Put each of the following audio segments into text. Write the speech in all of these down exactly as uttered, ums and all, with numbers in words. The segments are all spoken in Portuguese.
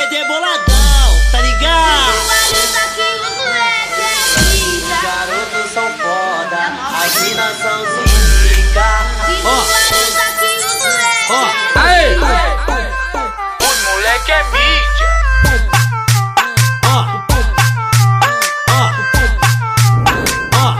C D boladão, tá ligado? Os garotos são foda, as minas são zica. Ó, ó, aê! Os moleque é mídia. Ó, ó, ó,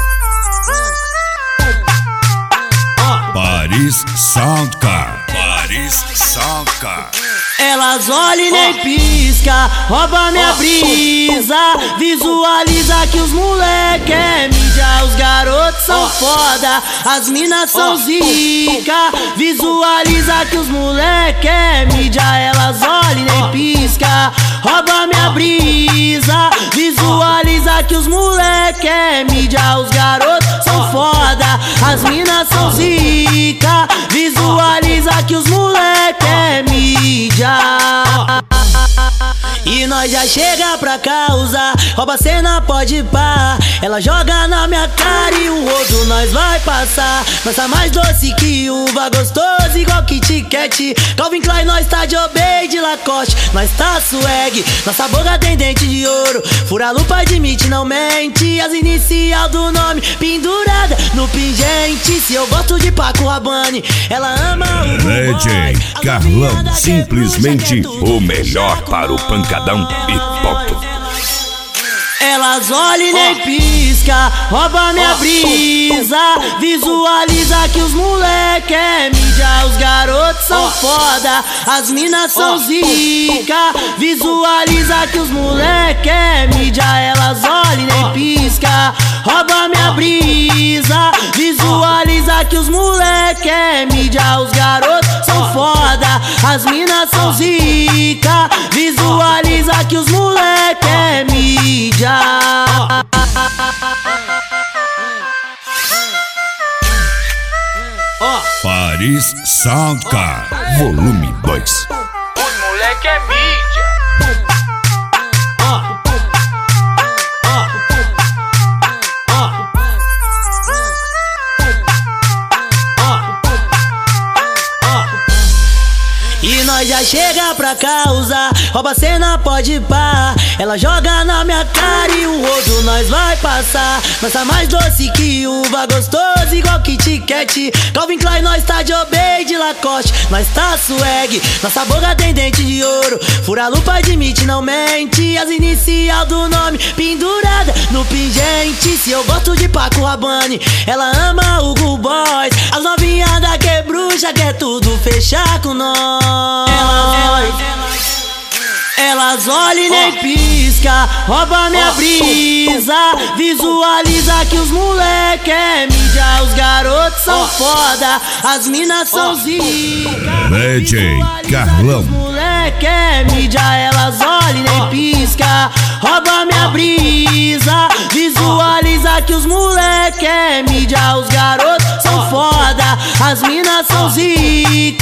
ó. Paris Soundcar. Paris Soundcar. Elas olham e nem pisca, rouba minha brisa. Visualiza que os moleque é mídia. Os garotos são foda, as minas são zica. Visualiza que os moleque é mídia. Elas olham e nem pisca, rouba minha brisa. Visualiza que os moleque é mídia. Os garotos são foda, as minas são zica. Visualiza que os moleque é mídia. E nós já chega pra causar, rouba cena, pode pá. Ela joga na minha cara e o rodo nós vai passar. Nós tá mais doce que uva, gostoso igual Kit Kat. Calvin Klein, nós tá de Obey, de Lacoste, nós tá swag. Nossa boca tem dente de ouro, fura a lupa, admite, não mente. As inicial do nome pendurada no pingente. Se eu gosto de Paco Rabanne, ela ama o D J Carlão, simplesmente o melhor para o pancadão e ponto. Elas olham e nem pisca, rouba minha brisa. Visualiza que os moleque é mídia. Os garotos são foda, as minas são zica. Visualiza que os moleque é mídia. Elas olham e nem pisca, rouba minha brisa. Visualiza que os moleque é mídia. Os garotos são foda, as minas são zica. Visualiza que os moleque é mídia. Paris Soundcar, volume dois. Os moleque é mídia. E nós já chega pra causar, rouba cena, pode pá. Ela joga na minha cara e o rodo nós vai passar. Nós tá mais doce que uva, gostoso igual Kit Kat. Calvin Klein, nós tá de Obey, de Lacoste, nós tá swag. Nossa boca tem dente de ouro, fura a lupa, admite, não mente. As inicial do nome pendurada no pingente. Se eu gosto de Paco Rabanne, ela ama o Hugo Boss. As novinhas da que bruxa quer tudo fechar com nós. Elas, elas, elas olham e nem pisca, rouba minha brisa. Visualiza que os moleque é mídia. Os garotos são foda, as minas são zica. D J Carlão, os moleque é mídia. Elas olham e nem pisca, rouba minha brisa. Visualiza que os moleque é mídia. Os garotos são foda, as minas são zica.